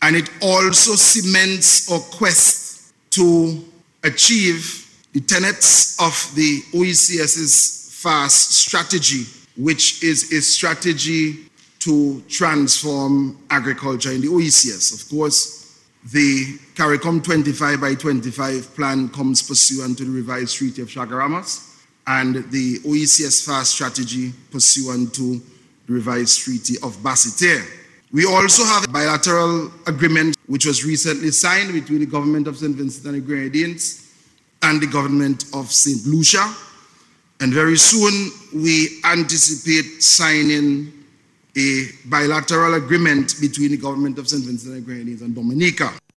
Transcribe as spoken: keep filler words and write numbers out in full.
and it also cements our quest to achieve the tenets of the OECS's FAST strategy, which is a strategy to transform agriculture in the O E C S. Of course, the CARICOM twenty-five by twenty-five plan comes pursuant to the revised Treaty of Chaguaramas, and the O E C S FAST strategy pursuant to the revised Treaty of Basseterre. We also have a bilateral agreement which was recently signed between the government of Saint Vincent and the Grenadines and the government of Saint Lucia. And very soon we anticipate signing a bilateral agreement between the government of Saint Vincent and the Grenadines and Dominica.